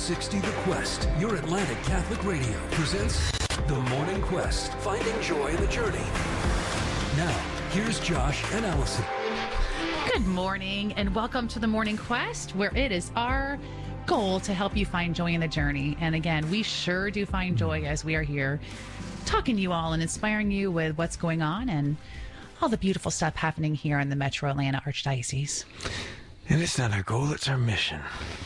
360 The Quest, your Atlantic Catholic Radio, presents The Morning Quest, finding joy in the journey. Now, here's Josh and Allison. Good morning, and welcome to The Morning Quest, where it is our goal to help you find joy in the journey. And again, we sure do find joy as we are here talking to you all and inspiring you with what's going on and all the beautiful stuff happening here in the Metro Atlanta Archdiocese. And it's not our goal, it's our mission.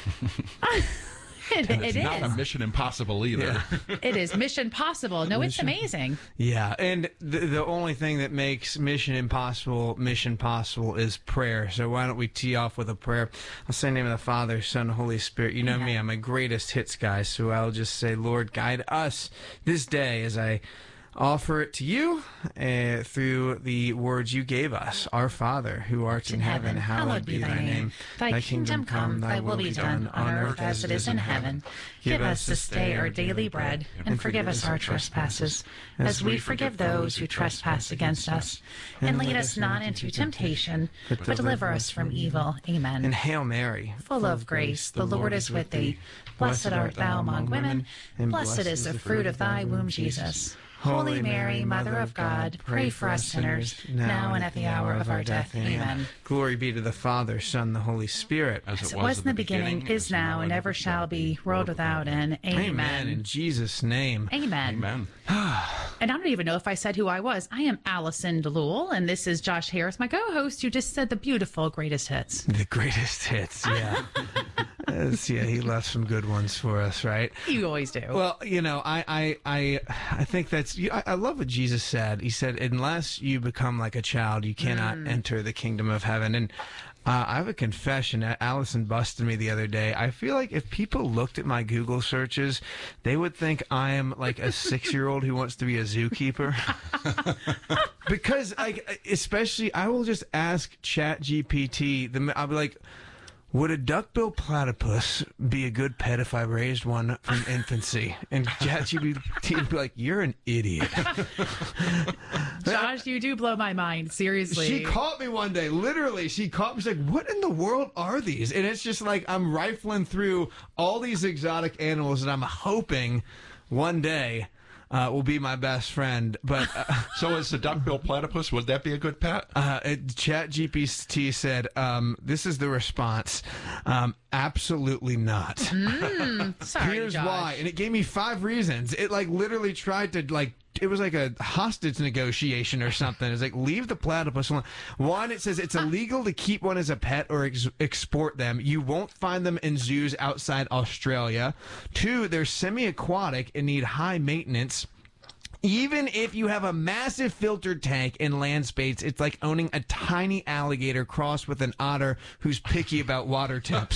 It's not a Mission Impossible either. Yeah. It is Mission Possible. No, it's amazing. Yeah, and the only thing that makes mission possible is prayer. So why don't we tee off with a prayer? I'll say in the name of the Father, Son, Holy Spirit. You know me, I'm a greatest hits guy, so I'll just say, Lord, guide us this day as I offer it to you through the words you gave us. Our Father, who art in heaven, hallowed be thy name. Thy kingdom come, thy will be done, on earth as it is in heaven. Give us this day our daily bread, and forgive us our trespasses, as we forgive those who trespass against us. And lead us not into temptation, but deliver us from evil. Amen. And Hail Mary, full of grace, the Lord is with thee. Blessed art thou among women, and blessed is the fruit of thy womb, Jesus. Holy Mary, Mother of God, pray for us sinners, now and at the hour of our death. Amen. Glory be to the Father, Son, the Holy Spirit. As it was in the beginning, is now, and ever shall be, world without end. Amen. In Jesus' name. Amen. Amen. And I don't even know if I said who I was. I am Allison DeLuel, and this is Josh Harris, my co-host, who just said the beautiful greatest hits. The greatest hits, yeah. Yeah, he left some good ones for us, right? You always do. Well, you know, I think that's. I love what Jesus said. He said, "Unless you become like a child, you cannot enter the kingdom of heaven." And I have a confession. Allison busted me the other day. I feel like if people looked at my Google searches, they would think I am like a 6-year-old who wants to be a zookeeper. Because, like, especially, I will just ask ChatGPT. I'll be like, would a duckbill platypus be a good pet if I raised one from infancy? And ChatGPT would be like, you're an idiot. Josh, you do blow my mind, seriously. She caught me one day, literally. She caught me, she's like, what in the world are these? And it's just like, I'm rifling through all these exotic animals and I'm hoping one day will be my best friend. But so is the duckbill platypus, would that be a good pet? ChatGPT said, this is the response. Absolutely not. Sorry, Here's Josh. why. And it gave me 5 reasons. It like literally tried to it was like a hostage negotiation or something. It's like, leave the platypus alone. One, it says it's illegal to keep one as a pet or export them. You won't find them in zoos outside Australia. 2, they're semi-aquatic and need high maintenance. Even if you have a massive filtered tank and land space, it's like owning a tiny alligator crossed with an otter who's picky about water temps.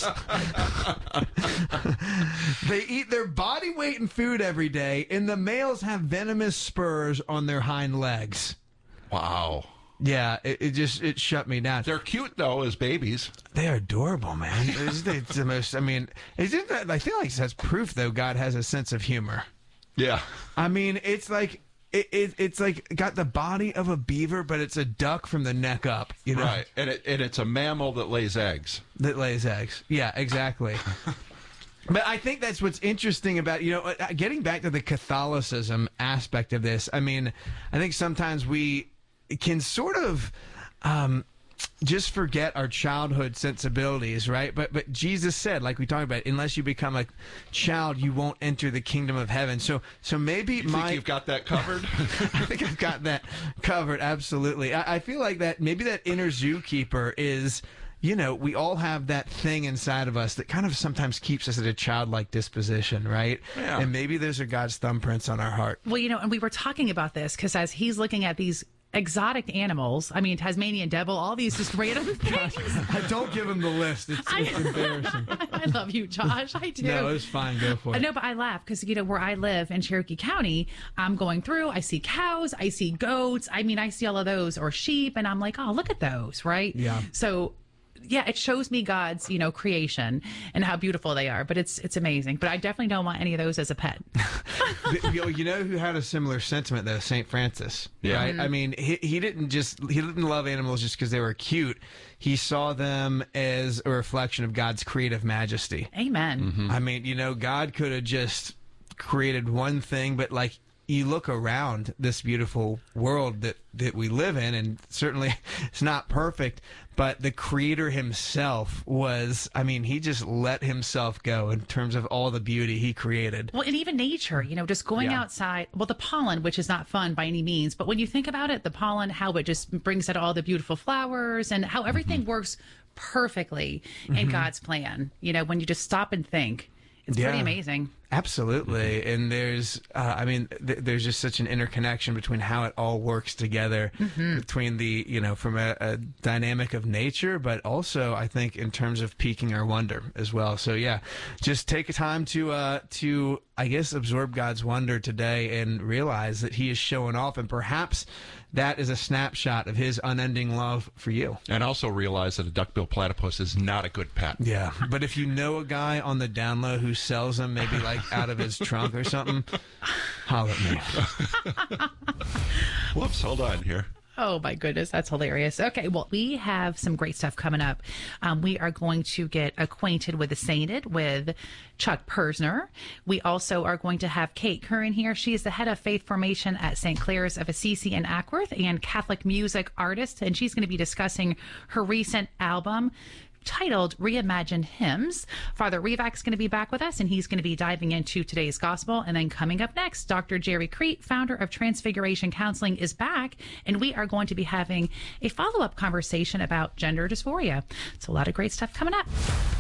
They eat their body weight in food every day, and the males have venomous spurs on their hind legs. Wow. Yeah, it shut me down. They're cute, though, as babies. They're adorable, man. It's the most, I mean, I feel like that's proof, though, God has a sense of humor. Yeah. I mean, it's like it's like got the body of a beaver, but it's a duck from the neck up, you know? Right. And it's a mammal that lays eggs. Yeah, exactly. But I think that's what's interesting about, getting back to the Catholicism aspect of this. I mean, I think sometimes we can sort of just forget our childhood sensibilities, right? But Jesus said, like we talked about, unless you become a child, you won't enter the kingdom of heaven. So maybe you think you've got that covered? I think I've got that covered, absolutely. I feel like that maybe that inner zookeeper is, we all have that thing inside of us that kind of sometimes keeps us at a childlike disposition, right? Yeah. And maybe those are God's thumbprints on our heart. Well, and we were talking about this because as he's looking at these exotic animals, I mean, Tasmanian devil, all these just random things. I don't give him the list. It's embarrassing. I love you, Josh. I do. No, it's fine. Go for it. No, but I laugh because, where I live in Cherokee County, I'm going through, I see cows, I see goats. I mean, I see all of those, or sheep, and I'm like, oh, look at those, right? Yeah. So it shows me God's, creation and how beautiful they are. But it's amazing. But I definitely don't want any of those as a pet. You know who had a similar sentiment though? St. Francis. Yeah. Right? I mean, he didn't love animals just because they were cute. He saw them as a reflection of God's creative majesty. Amen. I mean, God could have just created one thing, but like you look around this beautiful world that we live in, and certainly it's not perfect, but the creator himself he just let himself go in terms of all the beauty he created. Well, and even nature, just going outside. Well, the pollen, which is not fun by any means, but when you think about it, the pollen, how it just brings out all the beautiful flowers and how everything works perfectly in God's plan. When you just stop and think, it's pretty amazing. Absolutely. And there's, there's just such an interconnection between how it all works together between the, from a dynamic of nature, but also I think in terms of piquing our wonder as well. So yeah, just take a time to, I guess, absorb God's wonder today and realize that he is showing off, and perhaps that is a snapshot of his unending love for you. And also realize that a duckbill platypus is not a good pet. Yeah. But if you know a guy on the down low who sells them, maybe like out of his trunk or something, holler at me. Whoops, hold on here. Oh, my goodness. That's hilarious. Okay, well, we have some great stuff coming up. We are going to get acquainted with the Sainted with Chuck Persner. We also are going to have Kate Curran here. She is the head of faith formation at St. Clare's of Assisi in Ackworth and Catholic music artist, and she's going to be discussing her recent album titled Reimagined Hymns. Father Revak's going to be back with us, and he's going to be diving into today's gospel. And then coming up next, Dr. Jerry Crete, founder of Transfiguration Counseling, is back, and we are going to be having a follow-up conversation about gender dysphoria. So a lot of great stuff coming up.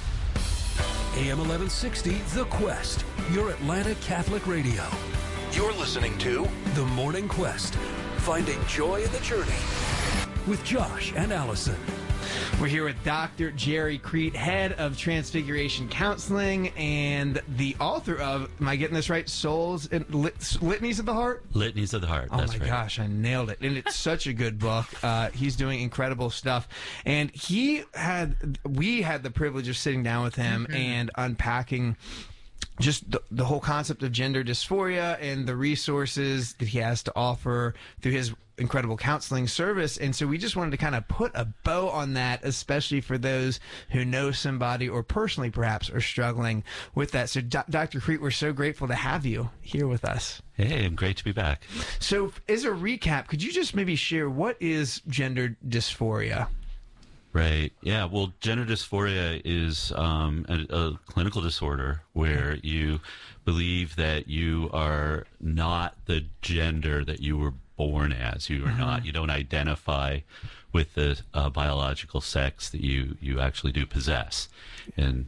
AM 1160, The Quest, your Atlanta Catholic radio. You're listening to The Morning Quest, finding joy in the journey with Josh and Allison. We're here with Dr. Jerry Crete, head of Transfiguration Counseling and the author of, am I getting this right, Souls and Litanies of the Heart? Litanies of the Heart. Oh That's my right. gosh, I nailed it. And it's such a good book. He's doing incredible stuff. And we had the privilege of sitting down with him and unpacking just the whole concept of gender dysphoria and the resources that he has to offer through his incredible counseling service. And so we just wanted to kind of put a bow on that, especially for those who know somebody or personally perhaps are struggling with that. So Dr. Crete, we're so grateful to have you here with us. Hey, great to be back. So as a recap, could you just maybe share what is gender dysphoria? Right. Yeah. Well, gender dysphoria is a clinical disorder where you believe that you are not the gender that you were born as. You are not. You don't identify with the biological sex that you actually do possess. And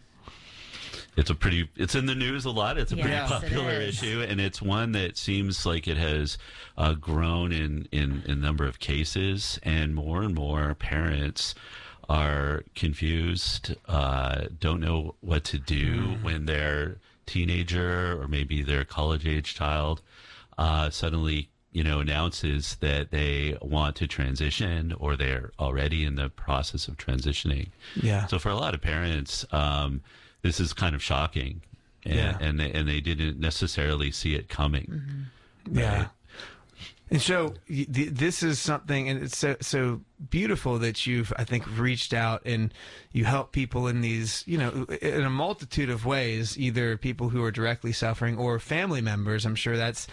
it's in the news a lot. It's a pretty popular issue, and it's one that seems like it has grown in a number of cases, and more parents are confused, don't know what to do when their teenager or maybe their college-age child suddenly, announces that they want to transition or they're already in the process of transitioning. Yeah. So for a lot of parents, this is kind of shocking, and they didn't necessarily see it coming. Right? Yeah. And so this is something, and it's so beautiful that you've, I think, reached out and you help people in these, in a multitude of ways, either people who are directly suffering or family members. I'm sure that's,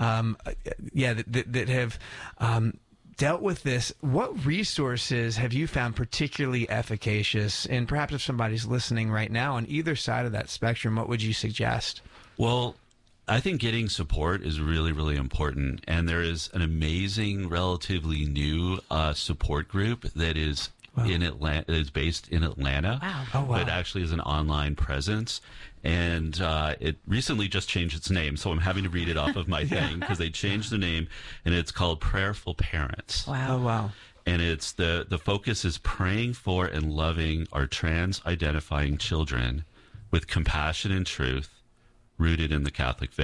that have dealt with this. What resources have you found particularly efficacious? And perhaps if somebody's listening right now on either side of that spectrum, what would you suggest? Well, I think getting support is really, really important. And there is an amazing, relatively new support group that is in Atlanta, is based in Atlanta. Wow. Oh, wow. But actually is an online presence. And it recently just changed its name. So I'm having to read it off of my thing because they changed the name, and it's called Prayerful Parents. Wow. Oh, wow. And it's the focus is praying for and loving our trans-identifying children with compassion and truth, rooted in the Catholic faith.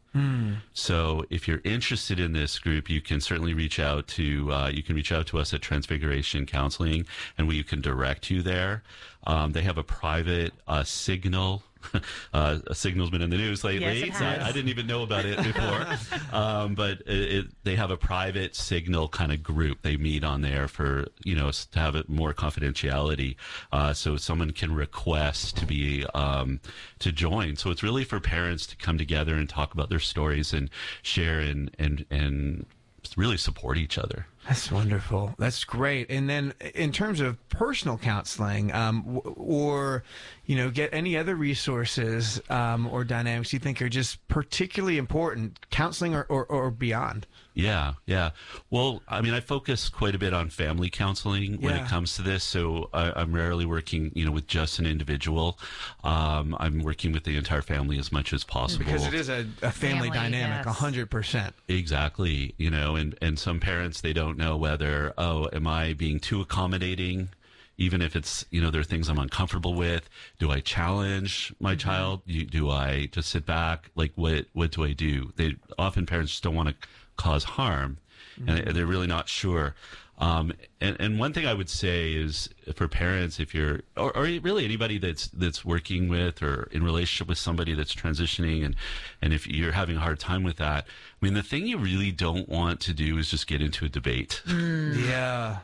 So if you're interested in this group, you can certainly reach out to us at Transfiguration Counseling, and we can direct you there. They have a private Signal. Signal's been in the news lately. Yes, it so has. I didn't even know about it before. But they have a private Signal kind of group. They meet on there for, to have it more confidentiality. So someone can request to be, to join. So it's really for parents to come together and talk about their stories and share and really support each other. That's wonderful. That's great. And then in terms of personal counseling, or, get any other resources or dynamics you think are just particularly important, counseling or beyond? Yeah. Well, I mean, I focus quite a bit on family counseling when it comes to this. So I'm rarely working, with just an individual. I'm working with the entire family as much as possible. Because it is a family dynamic, yes. 100%. Exactly. And some parents, they don't know whether, am I being too accommodating? Even if it's, there are things I'm uncomfortable with. Do I challenge my child? Do I just sit back? Like, what do I do? Often parents just don't want to cause harm, and they're really not sure. And one thing I would say is for parents, if you're, or really anybody that's working with or in relationship with somebody that's transitioning, and if you're having a hard time with that, I mean, the thing you really don't want to do is just get into a debate. Yeah.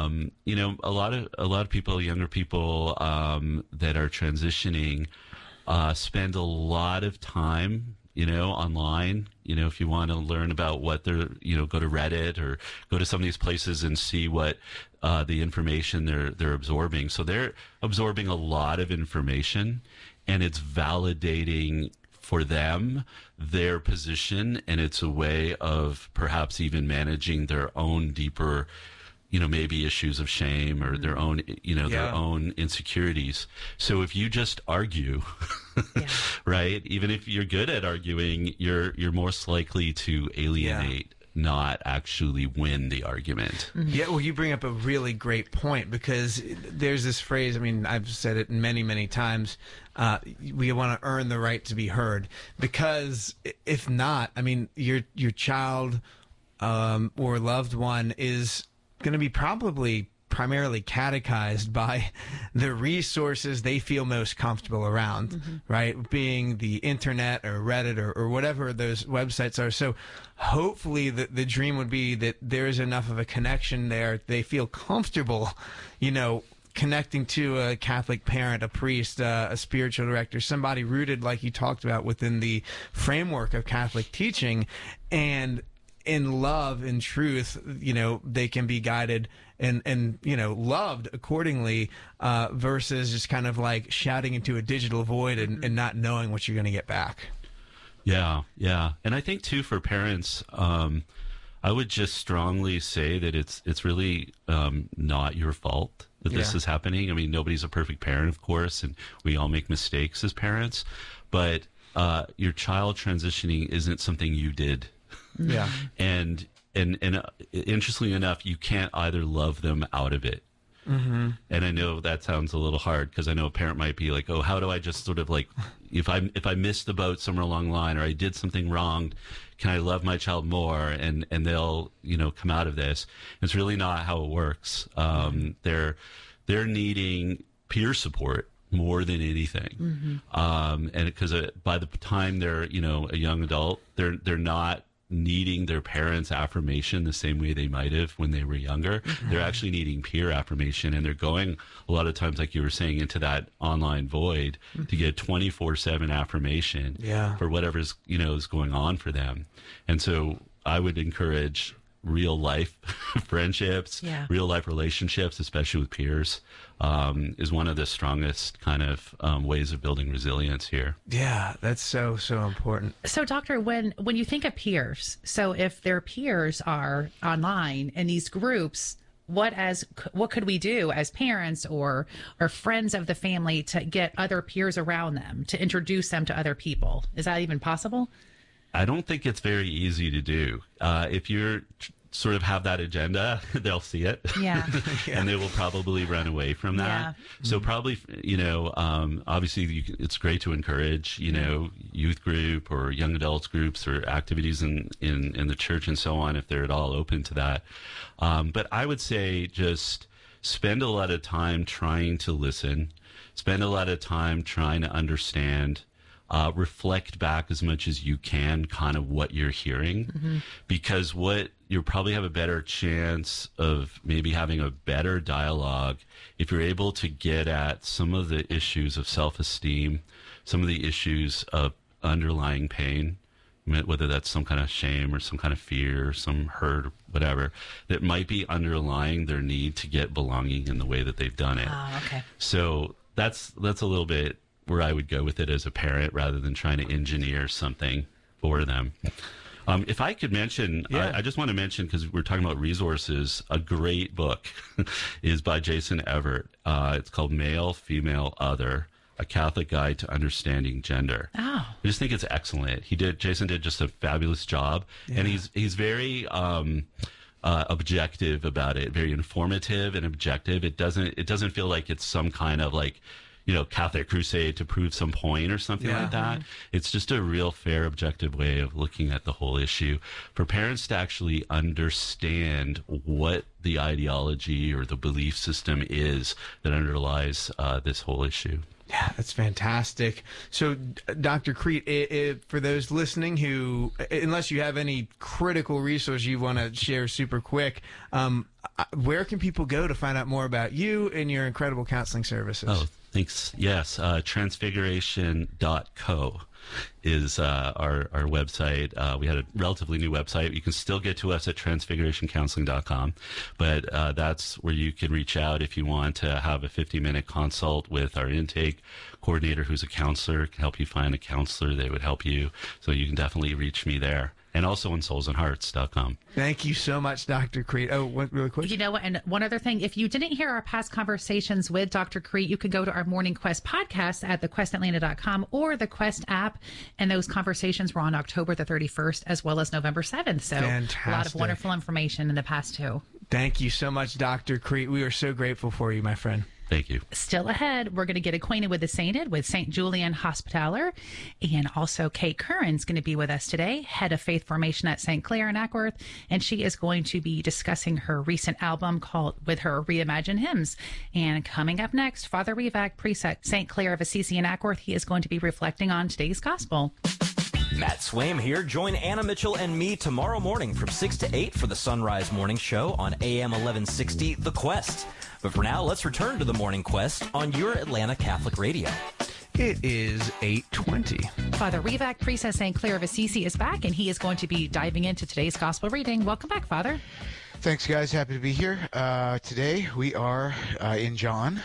A lot of people, younger people, that are transitioning, spend a lot of time, online. If you want to learn about what they're, go to Reddit or go to some of these places and see what the information they're absorbing. So they're absorbing a lot of information, and it's validating for them their position, and it's a way of perhaps even managing their own deeper, maybe issues of shame or their own, their own insecurities. So if you just argue, right, even if you're good at arguing, you're most likely to alienate, not actually win the argument. Yeah, well, you bring up a really great point, because there's this phrase, I mean, I've said it many, many times, we want to earn the right to be heard, because if not, I mean, your child or loved one is going to be probably primarily catechized by the resources they feel most comfortable around, right? Being the internet or Reddit or whatever those websites are. So hopefully the dream would be that there's enough of a connection there. They feel comfortable, connecting to a Catholic parent, a priest, a spiritual director, somebody rooted, like you talked about, within the framework of Catholic teaching, and in love and truth, they can be guided and loved accordingly, versus just kind of like shouting into a digital void and not knowing what you're going to get back. Yeah. And I think too, for parents, I would just strongly say that it's really not your fault that this is happening. I mean, nobody's a perfect parent, of course, and we all make mistakes as parents, but your child transitioning isn't something you did. Yeah. And interestingly enough, you can't either love them out of it. And I know that sounds a little hard, because I know a parent might be like, oh, how do I just sort of like, if I missed the boat somewhere along the line, or I did something wrong, can I love my child more? And they'll, come out of this. It's really not how it works. They're needing peer support more than anything. And because by the time they're, a young adult, they're not needing their parents' affirmation the same way they might have when they were younger. They're actually needing peer affirmation, and they're going a lot of times, like you were saying, into that online void to get 24/7 affirmation for whatever's, is going on for them. And so I would encourage real life friendships, real life relationships, especially with peers, is one of the strongest kind of ways of building resilience here. Yeah, that's so important. So, Doctor, when you think of peers, so if their peers are online in these groups, what could we do as parents or friends of the family to get other peers around them, to introduce them to other people? Is that even possible? I don't think it's very easy to do. If you're sort of have that agenda, they'll see it. Yeah. And they will probably run away from that. Yeah. So probably, obviously it's great to encourage, youth group or young adults groups or activities in the church and so on, if they're at all open to that. But I would say just spend a lot of time trying to listen, spend a lot of time trying to understand, reflect back as much as you can kind of what you're hearing, because you'll probably have a better chance of maybe having a better dialogue if you're able to get at some of the issues of self-esteem, some of the issues of underlying pain, whether that's some kind of shame or some kind of fear or some hurt or whatever, that might be underlying their need to get belonging in the way that they've done it. Oh, okay. So that's a little bit where I would go with it as a parent rather than trying to engineer something for them. If I could mention, I just want to mention, because we're talking about resources, a great book is by Jason Evert. It's called Male, Female, Other, A Catholic Guide to Understanding Gender. Oh. I just think it's excellent. Jason did just a fabulous job, and he's very objective about it, very informative and objective. It doesn't feel like it's some kind of like, Catholic crusade to prove some point or something like that. It's just a real fair, objective way of looking at the whole issue for parents to actually understand what the ideology or the belief system is that underlies this whole issue. Yeah, that's fantastic. So, Dr. Crete, for those listening who, unless you have any critical resource you want to share super quick, where can people go to find out more about you and your incredible counseling services? Oh, thanks. Yes, transfiguration.co is our website. We had a relatively new website. You can still get to us at transfigurationcounseling.com, but that's where you can reach out if you want to have a 50-minute consult with our intake coordinator, who's a counselor, can help you find a counselor. They would help you. So you can definitely reach me there. And also on soulsandhearts.com. Thank you so much, Dr. Crete. Oh, really quick? You know what? And one other thing, if you didn't hear our past conversations with Dr. Crete, you could go to our Morning Quest podcast at thequestatlanta.com or the Quest app. And those conversations were on October the 31st as well as November 7th. So fantastic. A lot of wonderful information in the past, too. Thank you so much, Dr. Crete. We are so grateful for you, my friend. Thank you. Still ahead, we're going to get acquainted with the Sainted with St. Julian Hospitaller. And also Kate Curran's going to be with us today, head of faith formation at St. Clair in Ackworth. And she is going to be discussing her recent album called with her Reimagine Hymns. And coming up next, Father Revak, priest at St. Clair of Assisi in Ackworth. He is going to be reflecting on today's gospel. Matt Swaim here. Join Anna Mitchell and me tomorrow morning from 6 to 8 for the Sunrise Morning Show on AM 1160, The Quest. But for now, let's return to the Morning Quest on your Atlanta Catholic Radio. It is 8:20. Father Revak, priest at St. Clair of Assisi, is back, and he is going to be diving into today's gospel reading. Welcome back, Father. Thanks, guys. Happy to be here. Today we are in John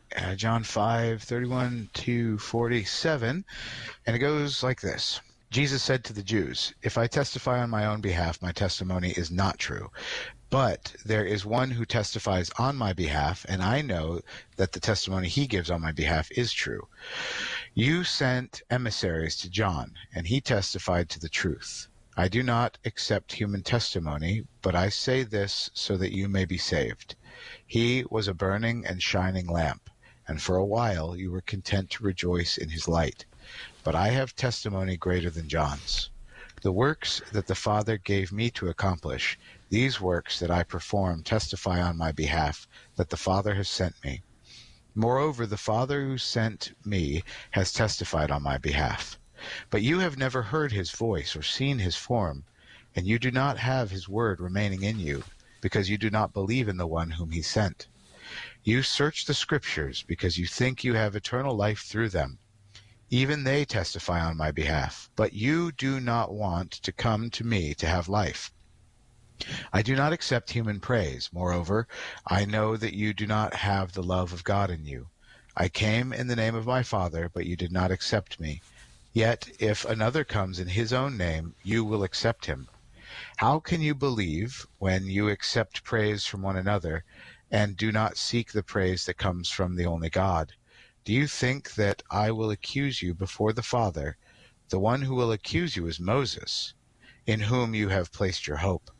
5:31 to 47, and it goes like this. Jesus said to the Jews, "If I testify on my own behalf, my testimony is not true. But there is one who testifies on my behalf, and I know that the testimony he gives on my behalf is true. You sent emissaries to John, and he testified to the truth. I do not accept human testimony, but I say this so that you may be saved. He was a burning and shining lamp, and for a while you were content to rejoice in his light. But I have testimony greater than John's. The works that the Father gave me to accomplish, these works that I perform testify on my behalf that the Father has sent me. Moreover, the Father who sent me has testified on my behalf. But you have never heard his voice or seen his form, and you do not have his word remaining in you, because you do not believe in the one whom he sent. You search the Scriptures because you think you have eternal life through them. Even they testify on my behalf, but you do not want to come to me to have life. I do not accept human praise. Moreover, I know that you do not have the love of God in you. I came in the name of my Father, but you did not accept me. Yet if another comes in his own name, you will accept him. How can you believe when you accept praise from one another and do not seek the praise that comes from the only God? Do you think that I will accuse you before the Father? The one who will accuse you is Moses, in whom you have placed your hope.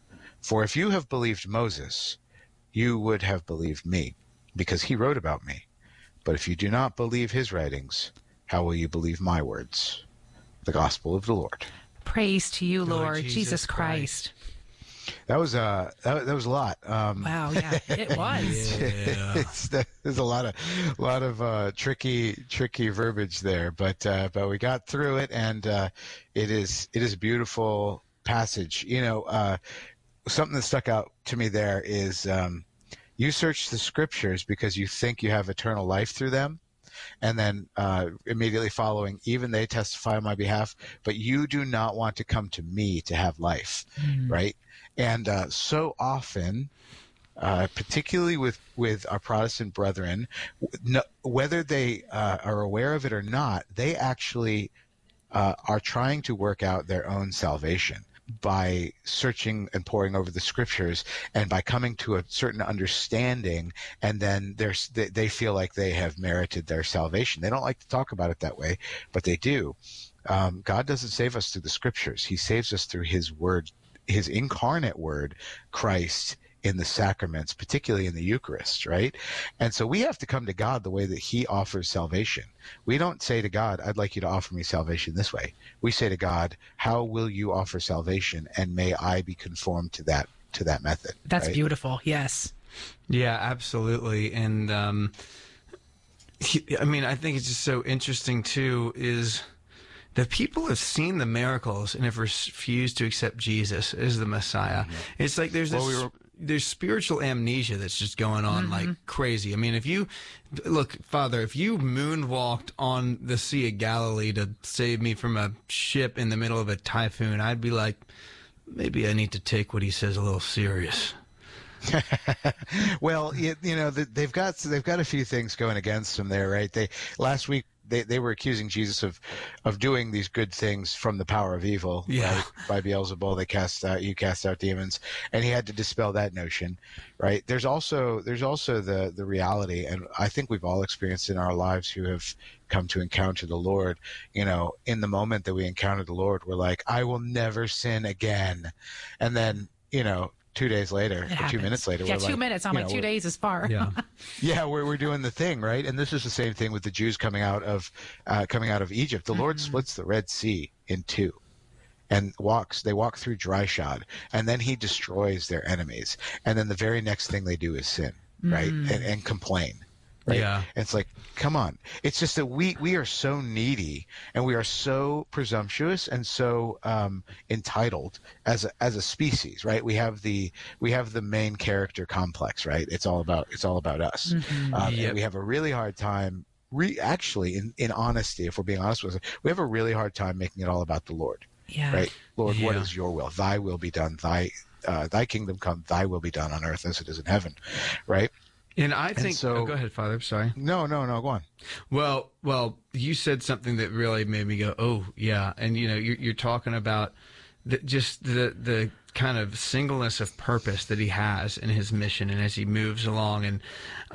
For if you have believed Moses, you would have believed me, because he wrote about me. But if you do not believe his writings, how will you believe my words? The gospel of the Lord. Praise to you, Lord, Lord Jesus Jesus Christ. That was that was a lot. Wow, yeah, it was. There's a lot of tricky verbiage there, but we got through it, and it is a beautiful passage. Something that stuck out to me there is you search the scriptures because you think you have eternal life through them. And then immediately following, even they testify on my behalf, but you do not want to come to me to have life, right? And so often, particularly with our Protestant brethren, whether they are aware of it or not, they actually are trying to work out their own salvation by searching and poring over the scriptures and by coming to a certain understanding, and then they feel like they have merited their salvation. They don't like to talk about it that way, but they do. God doesn't save us through the scriptures. He saves us through his word, his incarnate word, Christ, in the sacraments, particularly in the Eucharist, right? And so we have to come to God the way that he offers salvation. We don't say to God, I'd like you to offer me salvation this way. We say to God, how will you offer salvation? And may I be conformed to that method. That's right? beautiful. Yes. Yeah, absolutely. And I think it's just so interesting too is that people have seen the miracles and have refused to accept Jesus as the Messiah. Mm-hmm. It's like there's there's spiritual amnesia that's just going on like crazy. I mean, if you moonwalked on the Sea of Galilee to save me from a ship in the middle of a typhoon, I'd be like, maybe I need to take what he says a little serious. Well, they've got a few things going against them there, right? Last week they were accusing Jesus of doing these good things from the power of evil, right? By Beelzebul, you cast out demons, and he had to dispel that notion, right? There's also the reality, and I think we've all experienced in our lives who have come to encounter the Lord. In the moment that we encounter the Lord, we're like, I will never sin again, and then 2 days later, or 2 minutes later, we're 2 minutes. I'm like 2 days is far. Yeah, yeah, we're doing the thing, right? And this is the same thing with the Jews coming out of Egypt. The Lord splits the Red Sea in two, and they walk through dry shod, and then he destroys their enemies, and then the very next thing they do is sin, right, and complain. Right? Yeah. It's like, come on. It's just that we are so needy, and we are so presumptuous and so entitled as a species, right? We have the main character complex, right? It's all about us. And we have a really hard time. Actually, in honesty, if we're being honest with us, we have a really hard time making it all about the Lord. Yeah. Right? Lord, what is your will? Thy will be done. Thy kingdom come. Thy will be done on earth as it is in heaven. Right? And I think. go ahead, Father. Sorry. No. Go on. Well, you said something that really made me go, "Oh, yeah." And you're talking about the kind of singleness of purpose that he has in his mission, and as he moves along, and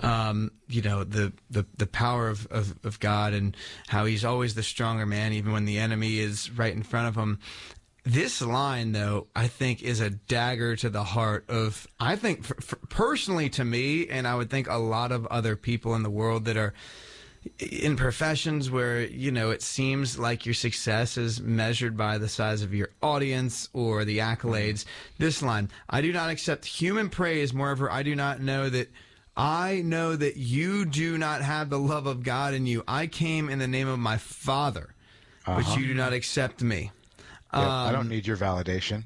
the power of God, and how he's always the stronger man, even when the enemy is right in front of him. This line, though, I think is a dagger to the heart of, I think, personally to me, and I would think a lot of other people in the world that are in professions where, it seems like your success is measured by the size of your audience or the accolades. This line, I do not accept human praise, moreover, I know that you do not have the love of God in you. I came in the name of my Father, but you do not accept me. Yep, I don't need your validation.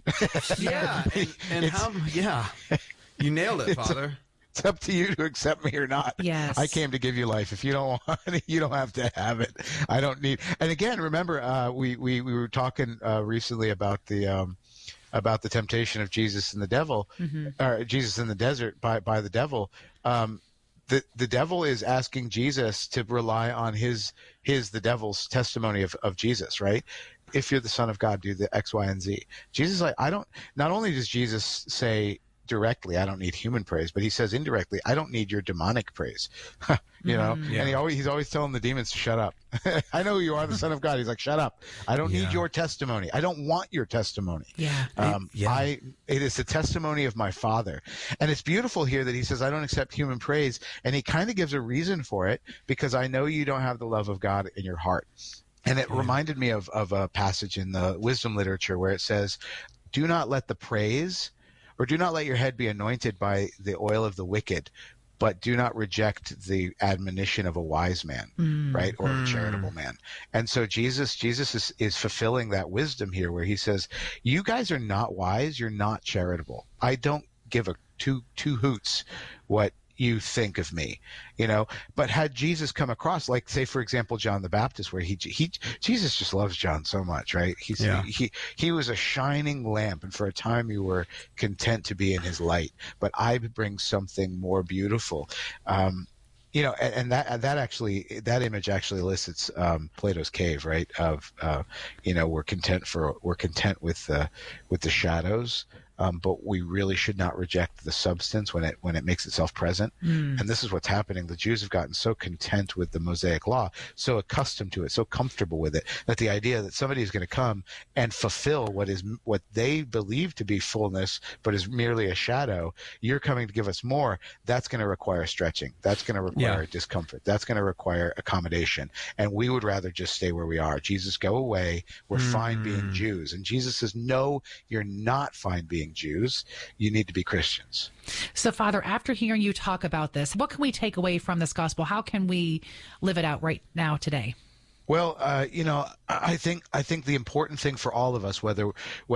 You nailed it, Father. It's up to you to accept me or not. Yes. I came to give you life. If you don't want it, you don't have to have it. I don't need. And again, remember, we were talking recently about the temptation of Jesus and the devil, or Jesus in the desert by the devil. The devil is asking Jesus to rely on the devil's testimony of Jesus, right? If you're the Son of God, do the X, Y, and Z. Jesus is like, not only does Jesus say, directly, I don't need human praise, but he says indirectly, I don't need your demonic praise. You know, and he's always telling the demons to shut up. I know you are the Son of God. He's like, shut up. I don't need your testimony. I don't want your testimony. It is the testimony of my Father. And it's beautiful here that he says, I don't accept human praise. And he kind of gives a reason for it, because I know you don't have the love of God in your heart. And it reminded me of a passage in the wisdom literature where it says, do not let the praise, or do not let your head be anointed by the oil of the wicked, but do not reject the admonition of a wise man, right? Or a charitable man. And so Jesus is fulfilling that wisdom here, where he says, you guys are not wise. You're not charitable. I don't give a two hoots what you think of me, you know. But had Jesus come across, like, say, for example, John the Baptist, where Jesus just loves John so much, right? He was a shining lamp, and for a time you were content to be in his light, but I bring something more beautiful. You know, and that image actually elicits Plato's cave, right? Of you know, we're content with the shadows. But we really should not reject the substance when it makes itself present. And this is what's happening. The Jews have gotten so content with the Mosaic law, so accustomed to it, so comfortable with it, that the idea that somebody is going to come and fulfill what they believe to be fullness, but is merely a shadow, you're coming to give us more, that's going to require stretching. That's going to require discomfort. That's going to require accommodation. And we would rather just stay where we are. Jesus, go away. We're fine being Jews. And Jesus says, no, you're not fine being Jews. You need to be Christians. So, Father, after hearing you talk about this, what can we take away from this gospel? How can we live it out right now today? Well, you know, I think the important thing for all of us, whether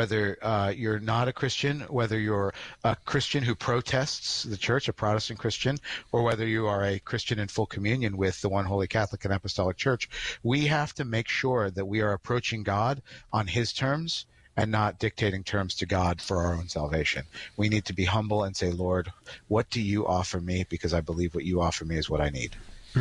you're not a Christian, whether you're a Christian who protests the church, a Protestant Christian, or whether you are a Christian in full communion with the one holy Catholic and Apostolic Church, we have to make sure that we are approaching God on his terms and not dictating terms to God for our own salvation. We need to be humble and say, Lord, what do you offer me? Because I believe what you offer me is what I need.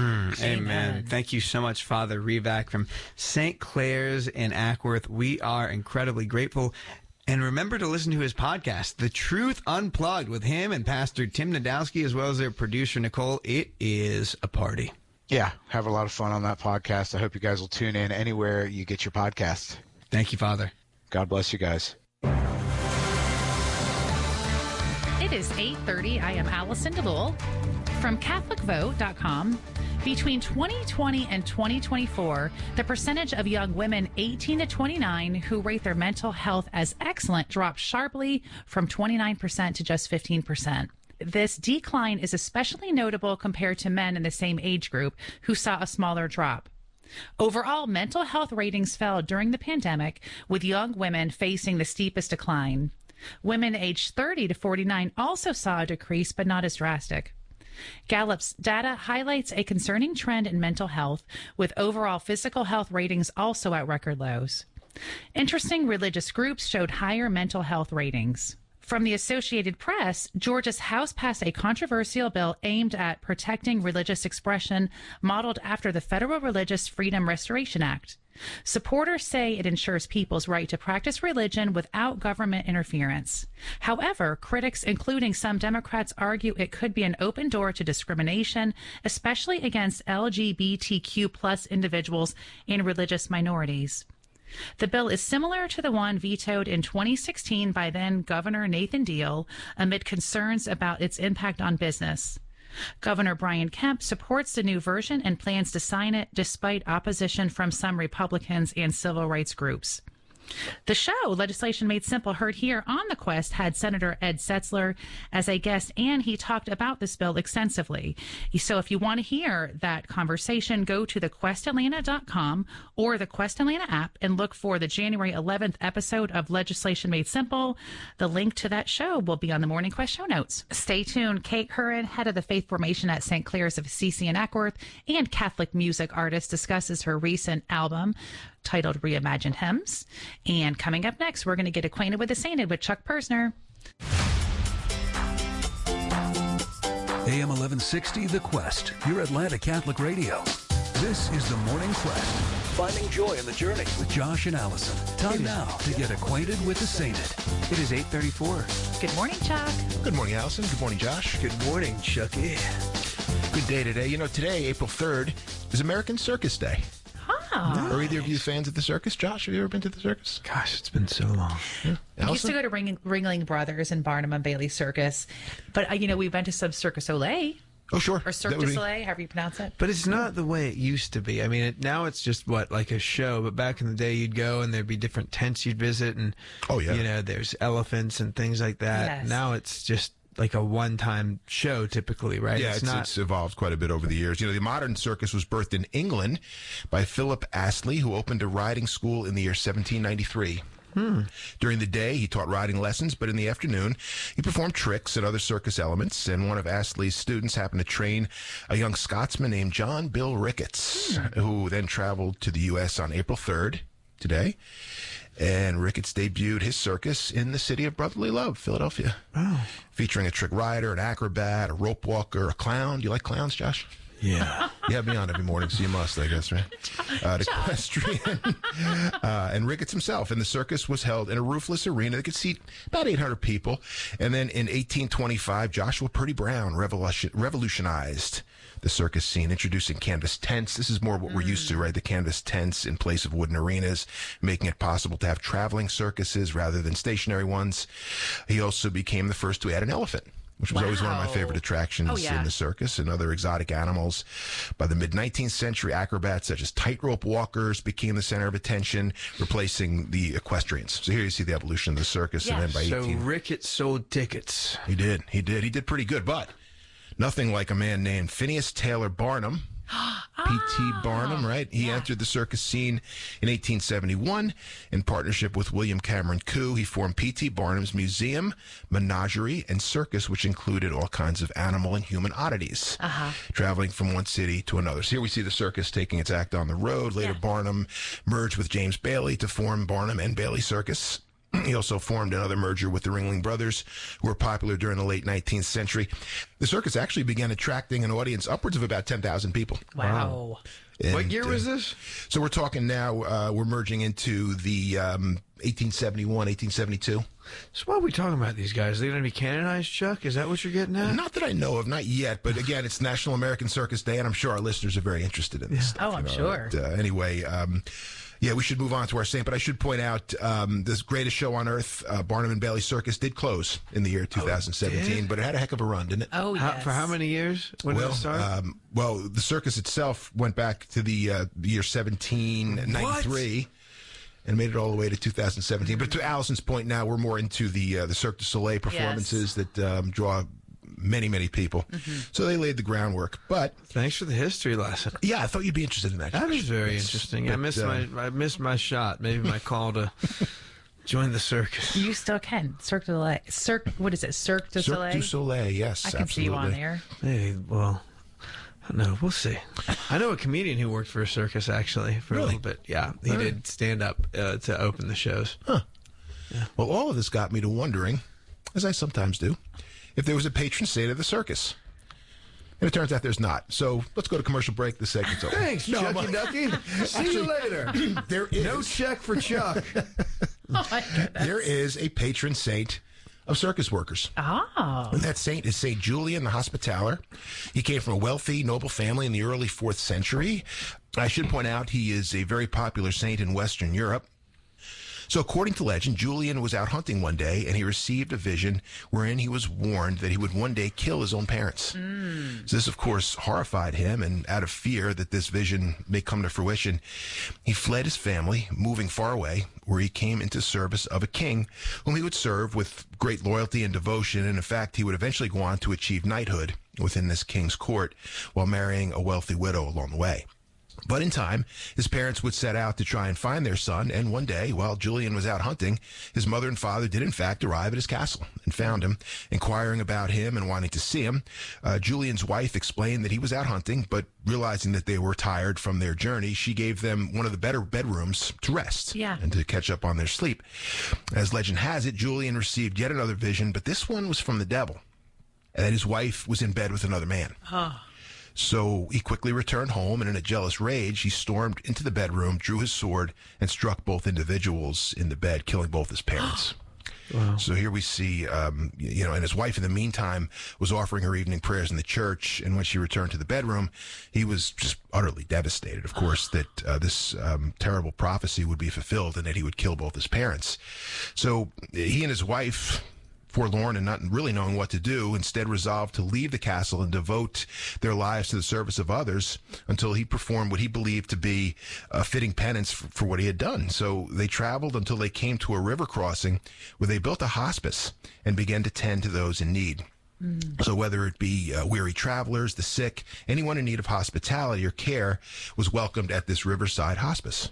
Amen. Thank you so much, Father Revac from St. Clair's in Ackworth. We are incredibly grateful. And remember to listen to his podcast, The Truth Unplugged, with him and Pastor Tim Nadowski, as well as their producer, Nicole. It is a party. Yeah, have a lot of fun on that podcast. I hope you guys will tune in anywhere you get your podcasts. Thank you, Father. God bless you guys. It is 8:30. I am Allison DeLull from CatholicVote.com. Between 2020 and 2024, the percentage of young women 18 to 29 who rate their mental health as excellent dropped sharply from 29% to just 15%. This decline is especially notable compared to men in the same age group who saw a smaller drop. Overall, mental health ratings fell during the pandemic, with young women facing the steepest decline. Women aged 30 to 49 also saw a decrease, but not as drastic. Gallup's data highlights a concerning trend in mental health, with overall physical health ratings also at record lows. Interesting religious groups showed higher mental health ratings. From the Associated Press, Georgia's House passed a controversial bill aimed at protecting religious expression, modeled after the Federal Religious Freedom Restoration Act. Supporters say it ensures people's right to practice religion without government interference. However, critics, including some Democrats, argue it could be an open door to discrimination, especially against LGBTQ+ individuals and religious minorities. The bill is similar to the one vetoed in 2016 by then Governor Nathan Deal amid concerns about its impact on business. Governor Brian Kemp supports the new version and plans to sign it despite opposition from some Republicans and civil rights groups. The show, Legislation Made Simple, heard here on The Quest, had Senator Ed Setzler as a guest, and he talked about this bill extensively. So if you want to hear that conversation, go to thequestatlanta.com or the Quest Atlanta app and look for the January 11th episode of Legislation Made Simple. The link to that show will be on the Morning Quest show notes. Stay tuned. Kate Curran, head of the Faith Formation at St. Clair's of Assisi and Ackworth, and Catholic music artist, discusses her recent album titled Reimagined Hymns. And coming up next, we're going to get acquainted with the sainted with Chuck Persner. AM 1160, The Quest, your Atlanta Catholic Radio. This is the Morning Quest. Finding joy in the journey with Josh and Allison. Time now to get acquainted with the Saint It. It is 8:34. Good morning, Chuck. Good morning, Allison. Good morning, Josh. Good morning, Chucky. Good day today. You know, today, April 3rd, is American Circus Day. Oh. Are either of you fans of the circus? Josh, have you ever been to the circus? Gosh, it's been so long. I used to Allison? go to Ringling Brothers and Barnum and Bailey Circus, but we went to some Cirque du Soleil Oh, sure. or Cirque That du would be- Soleil, however you pronounce it. But it's not the way it used to be. I mean, now it's just like a show. But back in the day, you'd go and there'd be different tents you'd visit, and Oh, yeah. there's elephants and things like that. Yes. Now it's just like a one-time show, typically, right? Yeah, it's evolved quite a bit over the years. You know, the modern circus was birthed in England by Philip Astley, who opened a riding school in the year 1793. During the day, he taught riding lessons, but in the afternoon, he performed tricks and other circus elements. And one of Astley's students happened to train a young Scotsman named John Bill Ricketts, who then traveled to the U.S. on April 3rd, today. And Ricketts debuted his circus in the city of brotherly love, Philadelphia. Oh. Featuring a trick rider, an acrobat, a rope walker, a clown. Do you like clowns, Josh? Yeah. You have me on every morning, so you must, I guess, right? The equestrian and Ricketts himself. And the circus was held in a roofless arena that could seat about 800 people. And then in 1825, Joshua Purdy Brown revolutionized the circus scene, introducing canvas tents. This is more what we're used to, right? The canvas tents in place of wooden arenas, making it possible to have traveling circuses rather than stationary ones. He also became the first to add an elephant, which was always one of my favorite attractions Oh, yeah. in the circus, and other exotic animals. By the mid-19th century, acrobats such as tightrope walkers became the center of attention, replacing the equestrians. So here you see the evolution of the circus. Yeah. And then by So 18... Ricketts sold tickets. He did pretty good, but nothing like a man named Phineas Taylor Barnum. P.T. Barnum, right? He entered the circus scene in 1871 in partnership with William Cameron Coo. He formed P.T. Barnum's Museum, Menagerie, and Circus, which included all kinds of animal and human oddities, traveling from one city to another. So here we see the circus taking its act on the road. Later, Barnum merged with James Bailey to form Barnum and Bailey Circus. He also formed another merger with the Ringling Brothers, who were popular during the late 19th century. The circus actually began attracting an audience upwards of about 10,000 people. Wow. What And, year was this? So we're talking now, we're merging into the 1871, 1872. So why are we talking about these guys? Are they going to be canonized, Chuck? Is that what you're getting at? Not that I know of, not yet. But again, it's National American Circus Day, and I'm sure our listeners are very interested in this stuff. Oh, I'm sure. But, anyway, yeah, we should move on to our saint. But I should point out this greatest show on earth, Barnum and Bailey Circus, did close in the year 2017, but it had a heck of a run, didn't it? Oh, yes. For how many years? When did it start? Well, the circus itself went back to the year 1793 and made it all the way to 2017. But to Allison's point, now we're more into the Cirque du Soleil performances that draw many, many people. So they laid the groundwork. But Thanks for the history lesson. yeah, I thought you'd be interested in that. That is Josh. very Yes. interesting. But, I missed my shot. Maybe my call to join the circus. You still can. Cirque du Soleil. What is it? Cirque du Soleil? Cirque du Soleil, yes, I can see you on absolutely. there. Hey, well, no, we'll see. I know a comedian who worked for a circus actually for a little bit. Yeah, he did stand up to open the shows. Well, all of this got me to wondering, as I sometimes do, if there was a patron saint of the circus. And it turns out there's not. So let's go to commercial break. The segment's over. Thanks, Chucky Ducky. See you later. There is. No check for Chuck. Oh, my goodness. There is a patron saint of circus workers. Oh. And that saint is Saint Julian the Hospitaller. He came from a wealthy, noble family in the early 4th century. I should point out he is a very popular saint in Western Europe. So according to legend, Julian was out hunting one day and he received a vision wherein he was warned that he would one day kill his own parents. So this, of course, horrified him, and out of fear that this vision may come to fruition, he fled his family, moving far away, where he came into service of a king whom he would serve with great loyalty and devotion. And in fact, he would eventually go on to achieve knighthood within this king's court while marrying a wealthy widow along the way. But in time, his parents would set out to try and find their son, and one day, while Julian was out hunting, his mother and father did in fact arrive at his castle and found him, inquiring about him and wanting to see him. Julian's wife explained that he was out hunting, but realizing that they were tired from their journey, she gave them one of the better bedrooms to rest and to catch up on their sleep. As legend has it, Julian received yet another vision, but this one was from the devil, and that his wife was in bed with another man. So he quickly returned home, and in a jealous rage, he stormed into the bedroom, drew his sword, and struck both individuals in the bed, killing both his parents. Wow. So here we see, and his wife in the meantime was offering her evening prayers in the church. And when she returned to the bedroom, he was just utterly devastated, of course, that this terrible prophecy would be fulfilled and that he would kill both his parents. So he and his wife, forlorn and not really knowing what to do, instead resolved to leave the castle and devote their lives to the service of others until he performed what he believed to be a fitting penance for what he had done. So they traveled until they came to a river crossing where they built a hospice and began to tend to those in need. So whether it be weary travelers, the sick, anyone in need of hospitality or care was welcomed at this riverside hospice.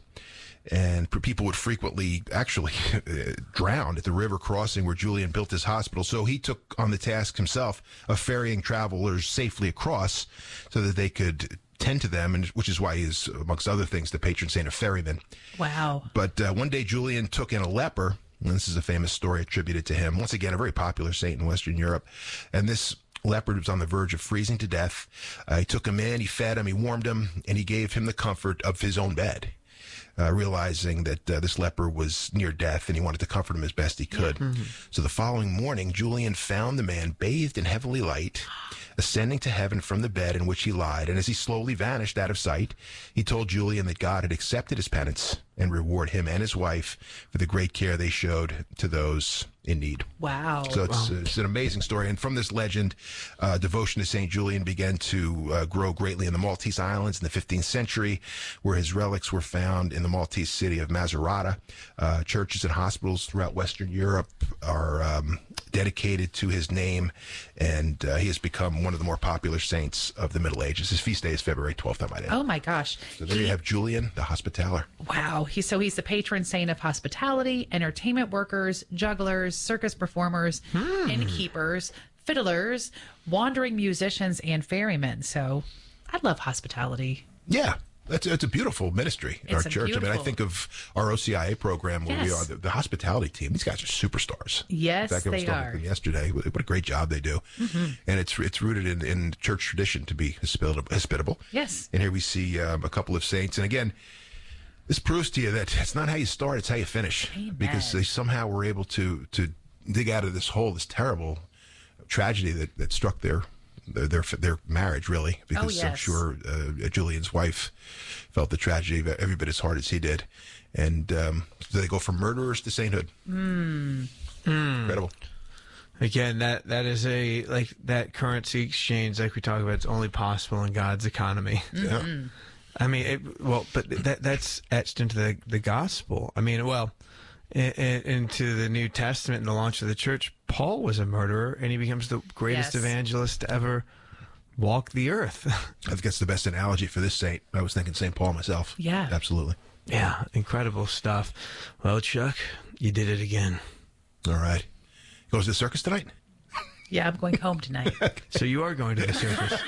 And people would frequently actually drown at the river crossing where Julian built his hospital. So he took on the task himself of ferrying travelers safely across so that they could tend to them, and which is why he is, amongst other things, the patron saint of ferrymen. Wow. But one day Julian took in a leper, and this is a famous story attributed to him. Once again, a very popular saint in Western Europe. And this leper was on the verge of freezing to death. He took him in, he fed him, he warmed him, and he gave him the comfort of his own bed. Realizing that this leper was near death and he wanted to comfort him as best he could. Yeah. So the following morning, Julian found the man bathed in heavenly light, ascending to heaven from the bed in which he lied. And as he slowly vanished out of sight, he told Julian that God had accepted his penance and reward him and his wife for the great care they showed to those in need. Wow. So it's an amazing story. And from this legend, devotion to St. Julian began to grow greatly in the Maltese Islands in the 15th century, where his relics were found in the Maltese city of Macerata. Churches and hospitals throughout Western Europe are dedicated to his name, and he has become one of the more popular saints of the Middle Ages. His feast day is February 12th, I might add. Oh, my gosh. So there you have Julian, the Hospitaller. Wow. He's the patron saint of hospitality, entertainment workers, jugglers, circus performers, innkeepers, fiddlers, wandering musicians, and ferrymen. So I love hospitality. Yeah. It's a beautiful ministry in our church. I mean, I think of our OCIA program where we are the hospitality team. These guys are superstars. Yes, in fact, I was talking to them yesterday. What a great job they do. Mm-hmm. And it's rooted in church tradition to be hospitable. Yes. And here we see a couple of saints. And again, this proves to you that it's not how you start, it's how you finish. Amen. Because they somehow were able to dig out of this terrible tragedy that struck their marriage, really, because I'm sure Julian's wife felt the tragedy every bit as hard as he did. And so they go from murderers to sainthood. Incredible. Again, that is that currency exchange, like we talk about, it's only possible in God's economy. Mm-hmm. Yeah. I mean, but that's etched into the gospel. I mean, into the New Testament and the launch of the church, Paul was a murderer, and he becomes the greatest evangelist to ever walk the earth. I think that's the best analogy for this saint. I was thinking St. Paul myself. Yeah. Absolutely. Yeah, incredible stuff. Well, Chuck, you did it again. All right. Goes to the circus tonight? Yeah, I'm going home tonight. So you are going to the circus.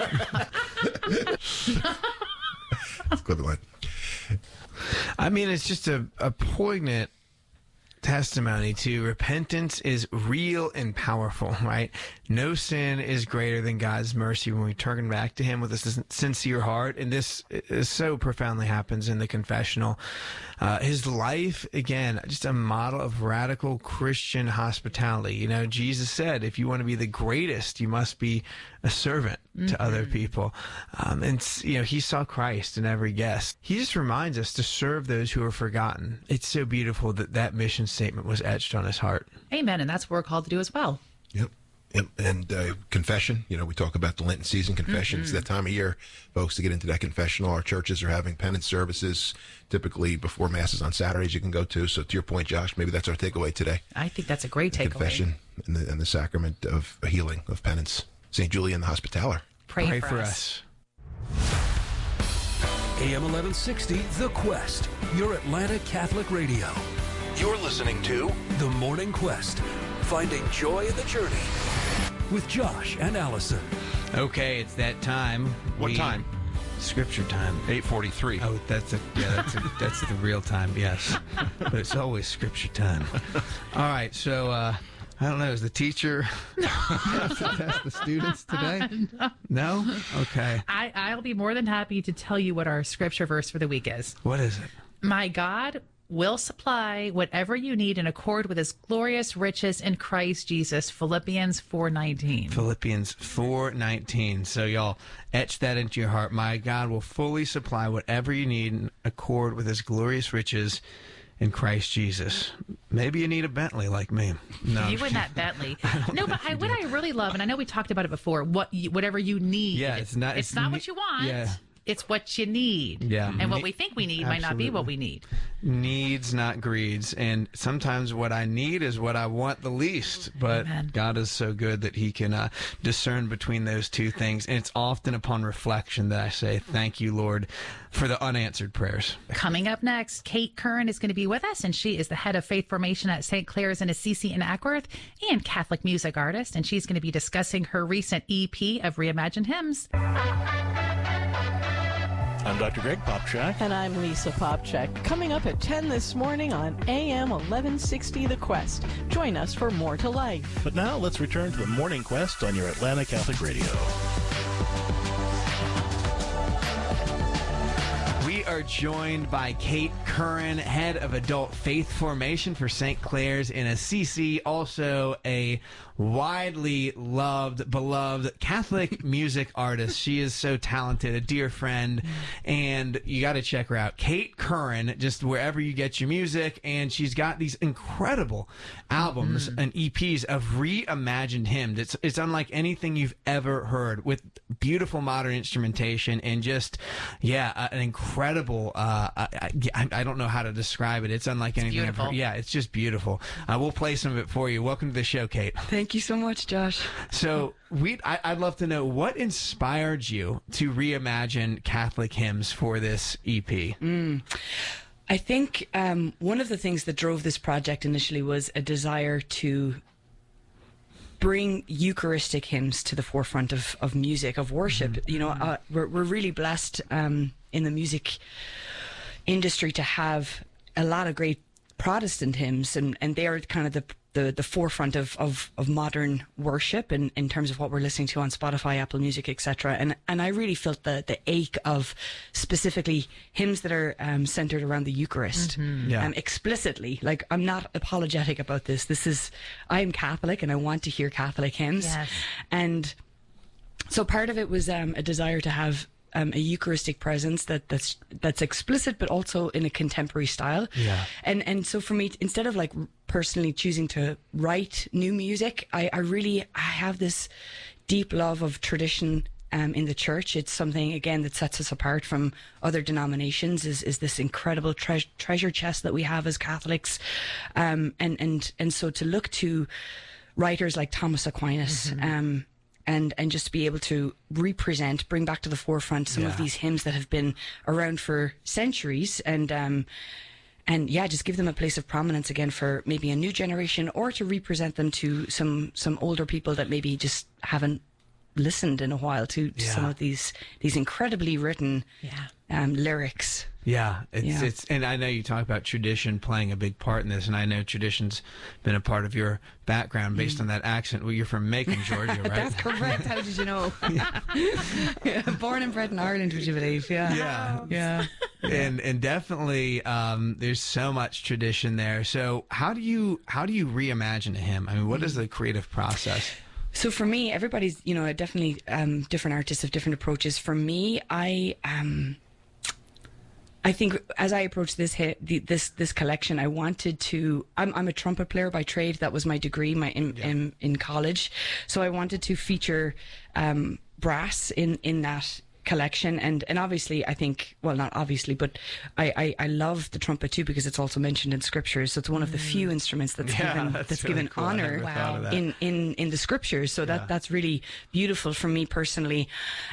That's a clever line. I mean, it's just a poignant testimony to repentance is real and powerful, right? No sin is greater than God's mercy when we turn back to him with a sincere heart. And this is so profoundly happens in the confessional. His life, again, just a model of radical Christian hospitality. You know, Jesus said, if you want to be the greatest, you must be a servant to other people. And, you know, he saw Christ in every guest. He just reminds us to serve those who are forgotten. It's so beautiful that mission statement was etched on his heart. Amen. And that's what we're called to do as well. Yep. And confession, you know, we talk about the Lenten season confession. It's that time of year, folks, to get into that confessional. Our churches are having penance services, typically before Masses on Saturdays you can go to. So to your point, Josh, maybe that's our takeaway today. I think that's a great takeaway. Confession and the sacrament of healing, of penance. St. Julian the Hospitaller. Pray for us. AM 1160, The Quest, your Atlanta Catholic radio. You're listening to The Morning Quest, finding joy in the journey with Josh and Allison. Okay, it's that time. What time? Scripture time. 8:43. Oh, that's the real time, yes. But it's always scripture time. All right, so I don't know. Is the teacher have to test the students today? No? Okay. I'll be more than happy to tell you what our scripture verse for the week is. What is it? My God will supply whatever you need in accord with his glorious riches in Christ Jesus. Philippians 4:19. Philippians 4:19. So y'all etch that into your heart. My God will fully supply whatever you need in accord with his glorious riches in Christ Jesus. Maybe you need a Bentley like me. No, You and that Bentley. No, but what I really love, and I know we talked about it before, whatever you need. Yeah, it's not what you want. Yeah. It's what you need. Yeah. And what we think we need might not be what we need. Needs, not greeds. And sometimes what I need is what I want the least. But Amen. God is so good that he can discern between those two things. And it's often upon reflection that I say, thank you, Lord, for the unanswered prayers. Coming up next, Kate Curran is going to be with us, and she is the head of faith formation at St. Clair's in Assisi in Ackworth and Catholic music artist. And she's going to be discussing her recent EP of reimagined hymns. I'm Dr. Greg Popchak. And I'm Lisa Popchak. Coming up at 10 this morning on AM 1160 The Quest. Join us for More to Life. But now let's return to the Morning Quest on your Atlanta Catholic Radio. We are joined by Kate Curran, head of adult faith formation for St. Clair's in Assisi, also a widely loved, beloved Catholic music artist. She is so talented, a dear friend, and you got to check her out. Kate Curran, just wherever you get your music, and she's got these incredible albums and EPs of reimagined hymns. It's unlike anything you've ever heard, with beautiful modern instrumentation and just, an incredible, I don't know how to describe it. It's unlike anything I've heard. Yeah, it's just beautiful. We'll play some of it for you. Welcome to the show, Kate. Thank you so much, Josh. So I'd love to know what inspired you to reimagine Catholic hymns for this EP. I think one of the things that drove this project initially was a desire to bring Eucharistic hymns to the forefront of music, of worship. You know, we're really blessed in the music industry to have a lot of great Protestant hymns, and they are kind of the forefront of modern worship in terms of what we're listening to on Spotify, Apple Music, etc. And I really felt the ache of specifically hymns that are centered around the Eucharist, explicitly. Like, I'm not apologetic about this. I am Catholic and I want to hear Catholic hymns. Yes. And so part of it was a desire to have a Eucharistic presence that's explicit, but also in a contemporary style. Yeah. And so for me, instead of like personally choosing to write new music, I have this deep love of tradition in the church. It's something, again, that sets us apart from other denominations, is this incredible treasure chest that we have as Catholics. And so to look to writers like Thomas Aquinas, and just be able to bring back to the forefront some of these hymns that have been around for centuries, and just give them a place of prominence again for maybe a new generation, or to represent them to some older people that maybe just haven't listened in a while to some of these incredibly written lyrics. It's and I know you talk about tradition playing a big part in this, and I know tradition's been a part of your background based on that accent. Well, you're from Macon, Georgia, right? That's correct. How did you know? Born and bred in Ireland, would you believe? Yeah. And definitely, there's so much tradition there. So how do you reimagine a hymn? I mean, what is the creative process? So for me, everybody's, definitely different artists have different approaches. For me, I think as I approached this collection, I wanted to. I'm a trumpet player by trade. That was my degree, in college. So I wanted to feature brass in that collection, and obviously I think, well, not obviously, but I love the trumpet too, because it's also mentioned in scriptures. So it's one of the few instruments that's given cool. honor in the scriptures. So that's really beautiful for me personally.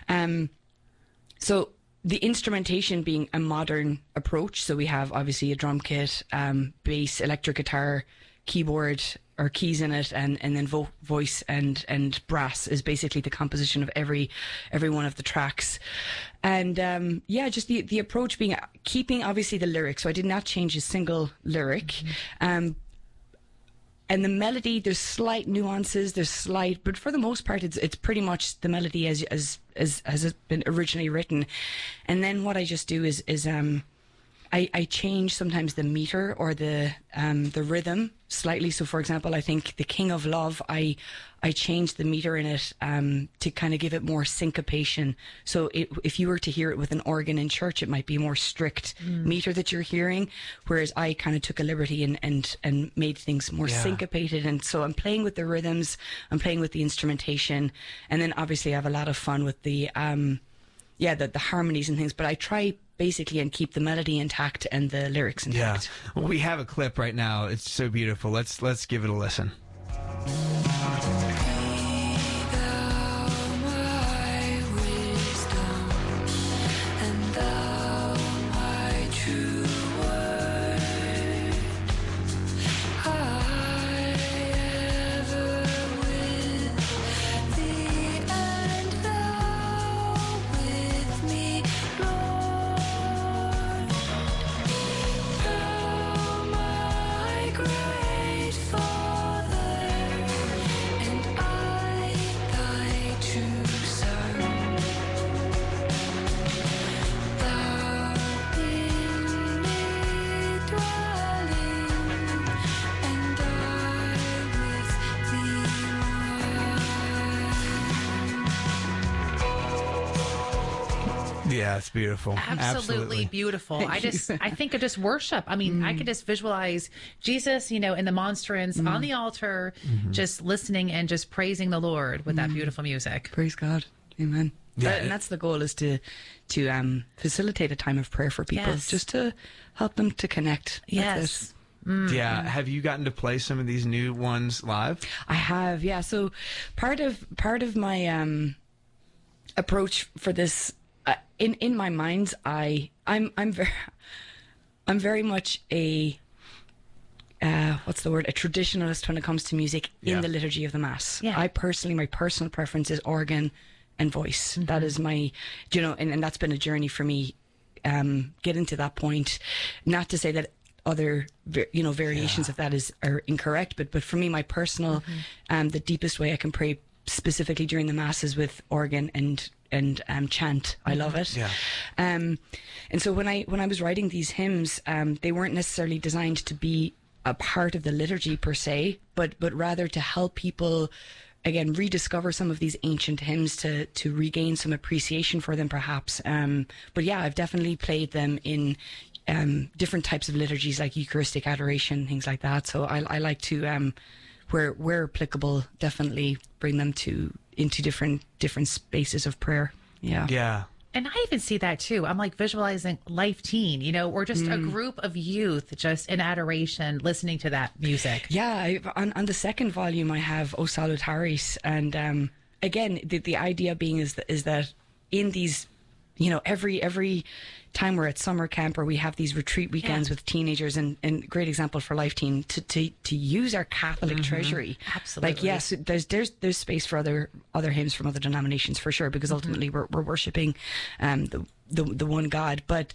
So the instrumentation being a modern approach. So we have obviously a drum kit, bass, electric guitar, keyboard or keys in it, and then voice and brass is basically the composition of every one of the tracks. And just the approach being keeping obviously the lyrics. So I did not change a single lyric. and the melody, there's slight nuances, but for the most part, it's pretty much the melody as has been originally written. And then what I just do is I change sometimes the meter or the rhythm slightly. So, for example, I think the King of Love, I changed the meter in it to kind of give it more syncopation. So, if you were to hear it with an organ in church, it might be a more strict meter that you're hearing. Whereas I kind of took a liberty and made things more syncopated. And so I'm playing with the rhythms, I'm playing with the instrumentation, and then obviously I have a lot of fun with the harmonies and things. But I try basically and keep the melody intact and the lyrics intact. Yeah. Well, we have a clip right now. It's so beautiful. Let's give it a listen. Yeah, it's beautiful. Absolutely beautiful. I think of just worship. I mean, I could just visualize Jesus, in the monstrance on the altar, just listening and just praising the Lord with that beautiful music. Praise God. Amen. Yeah, and that's the goal, is to facilitate a time of prayer for people, just to help them to connect. Yes. Yeah. Have you gotten to play some of these new ones live? I have. Yeah. So part of my approach for this, in my mind's eye, I'm very much a what's the word? A traditionalist when it comes to music in the liturgy of the Mass. Yeah. My personal preference is organ and voice. That is my, and that's been a journey for me, getting to that point. Not to say that other, variations of that are incorrect, but for me, my personal, the deepest way I can pray specifically during the Mass is with organ and chant. I love it. Yeah. And so when I was writing these hymns, they weren't necessarily designed to be a part of the liturgy per se, but rather to help people, again, rediscover some of these ancient hymns, to regain some appreciation for them, perhaps. But yeah, I've definitely played them in different types of liturgies, like Eucharistic adoration, things like that. So I like to, where applicable, definitely bring them into different spaces of prayer. Yeah. Yeah. And I even see that too. I'm like visualizing Life Teen, or just a group of youth just in adoration, listening to that music. Yeah. On the second volume, I have O Salutaris. And again, the idea being is that in these, every time we're at summer camp or we have these retreat weekends with teenagers, and great example for Life Teen, to use our Catholic treasury. Absolutely. Like, yes, there's space for other hymns from other denominations for sure, because ultimately we're worshiping the one God. But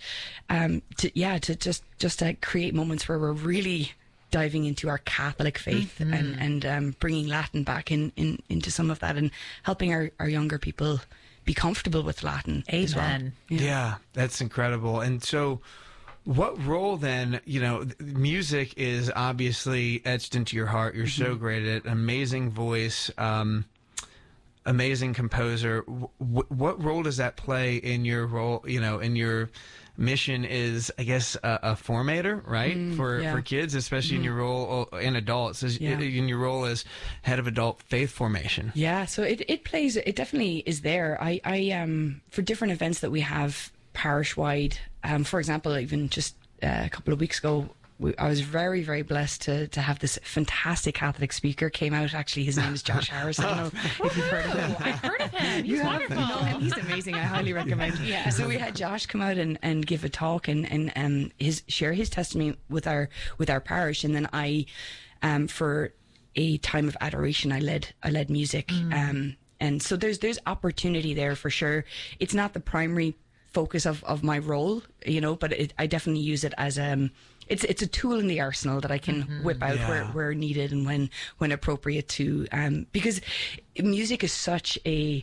to create moments where we're really diving into our Catholic faith and bringing Latin back into some of that, and helping our younger people be comfortable with Latin. Amen. Well. Yeah, that's incredible. And so what role then, music is obviously etched into your heart. You're so great at it. Amazing voice, amazing composer. What role does that play in your role, in your mission is, I guess, a formator, right? For kids, especially in your role in adults, in your role as head of adult faith formation. Yeah, so it definitely is there. I for different events that we have parish wide, for example, even just a couple of weeks ago, I was very, very blessed to have this fantastic Catholic speaker came out. Actually, his name is Josh Harris. I don't know if you've heard of him. I've heard of him. He's wonderful. You know him. He's amazing. I highly recommend. Yeah. So we had Josh come out and give a talk and share his testimony with our parish, and then I, for a time of adoration, I led music. And so there's opportunity there for sure. It's not the primary focus of my role, but I definitely use it as it's a tool in the arsenal that I can whip out where needed and when appropriate to, because music is such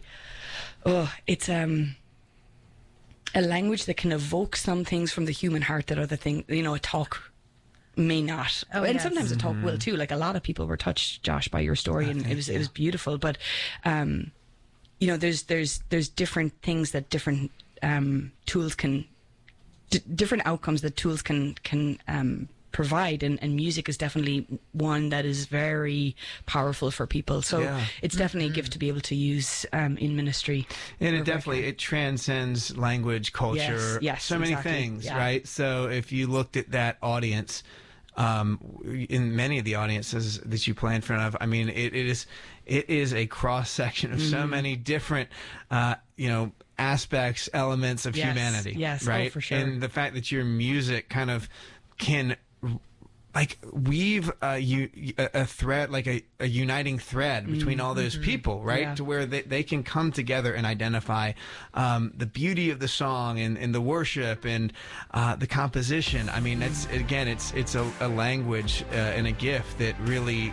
it's a language that can evoke some things from the human heart that other things, a talk may not. And sometimes a talk will too. Like, a lot of people were touched, Josh, by your story, and it was beautiful. But there's different things that different tools can, different outcomes that tools can provide, and music is definitely one that is very powerful for people. So it's definitely a gift to be able to use in ministry. And it transcends language, culture, so many things, right? So if you looked at that audience, in many of the audiences that you play in front of, I mean, it is a cross section of so many different, aspects, elements of humanity. Yes, right? For sure. And the fact that your music kind of can weave a thread, like a uniting thread between all those people, right? To where they can come together and identify the beauty of the song and the worship and the composition. I mean, it's a language and a gift that really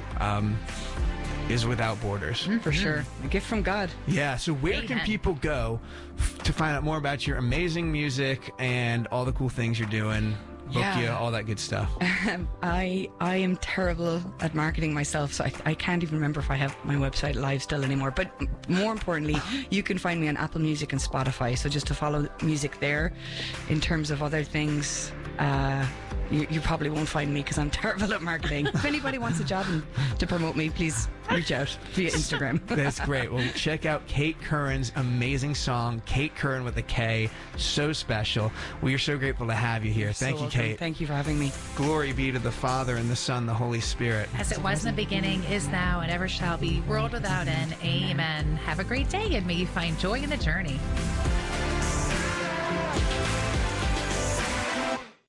is without borders. For sure. A gift from God. Yeah, so where can people go to find out more about your amazing music and all the cool things you're doing? Book you, all that good stuff. I am terrible at marketing myself, so I can't even remember if I have my website live still anymore. But more importantly, you can find me on Apple Music and Spotify. So just to follow music there. In terms of other things, you probably won't find me because I'm terrible at marketing. If anybody wants a job to promote me, please reach out via Instagram. That's great. Well, check out Kate Curran's amazing song, Kate Curran with a K. So special. We are so grateful to have you here. Thank you, Kate. Thank you for having me. Glory be to the Father and the Son, the Holy Spirit. As it was in the beginning, is now, and ever shall be, world without end. Amen. Have a great day, and may you find joy in the journey.